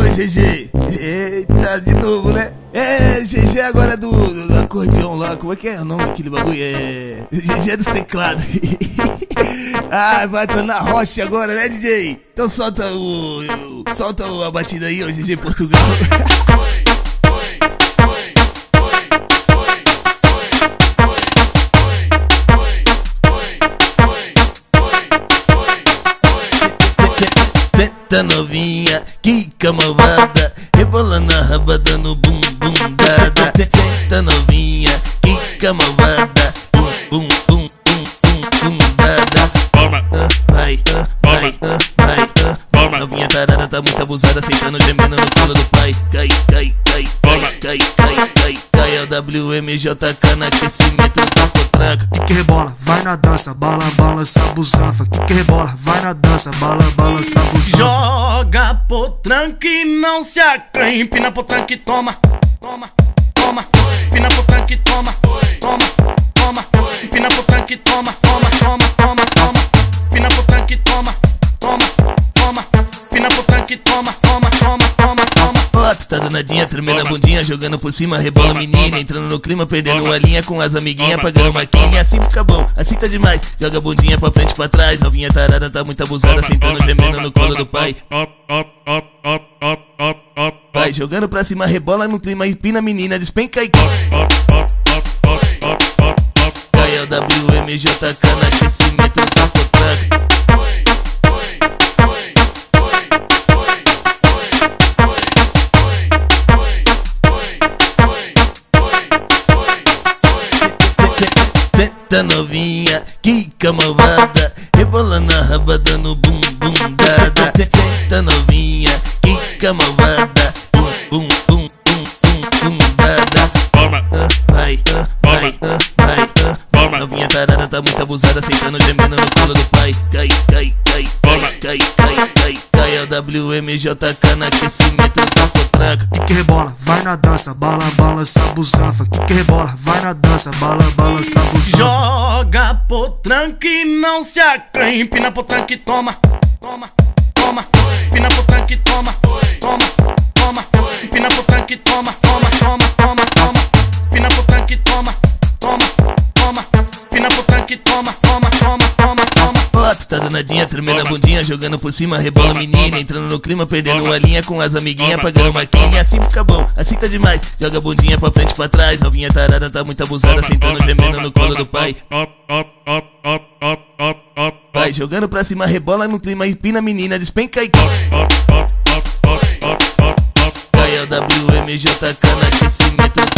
GG. Eita, de novo, né? GG agora do acordeão lá. Como é que é o nome daquele bagulho? GG dos teclados. Vai estar na rocha agora, né, DJ? Então solta a batida aí, ó, GG Portugal. Senta novinha, quica malvada, rebolando a raba dando bum bum dada. Senta novinha, quica malvada, bum bum bum bum bum bum dada. Vai, novinha tarada tá muito abusada, sentando gemendo no colo do pai. Cai, é o WMJK no aquecimento do potranca. Que rebola, vai na dança, balança busanfa. Que rebola, vai na dança, balança busanfa. Joga potranca e não se acanhe. Empina potranca e toma. Empina potranca e toma. Empina potranca e toma. Empina potranca e toma. Empina potranca e toma. Ó, tu tá danadinha, tremendo a bundinha, jogando por cima, rebola menina, entrando no clima, perdendo a linha com as amiguinhas, pagando marquinha. Assim fica bom, assim tá demais. Joga a bundinha pra frente e pra trás, novinha tarada tá muito abusada, sentando gemendo no colo do pai. Vai jogando pra cima, rebola no clima, empina a menina, despenca e cai é o WMJK no aquecimento do potranca. Senta novinha, quica malvada, rebolando a raba dando bum bum dada. Senta novinha, quica malvada, bum bum bum bum bum dada. Vai, novinha tarada tá muito abusada, sentando gemendo no colo do pai. Cai é o WMJK no aquecimento do potranca. Que rebola, vai na dança, balança busanfa. Que rebola, vai na dança, balança busanfa. Joga potranca e não se acanhe. Empina potranca e toma. Empina potranca e toma. Empina potranca e toma. Empina potranca e toma. Empina potranca e toma. Ó, tu tá danadinha, tremendo a bundinha, jogando por cima, rebola menina, entrando no clima, perdendo a linha com as amiguinhas, pagando marquinha. Assim fica bom, assim tá demais. Joga a bundinha pra frente e pra trás, novinha tarada tá muito abusada, sentando gemendo no colo do pai. Vai jogando pra cima, rebola no clima, empina a menina, despenca e cai é o WMJK no aquecimento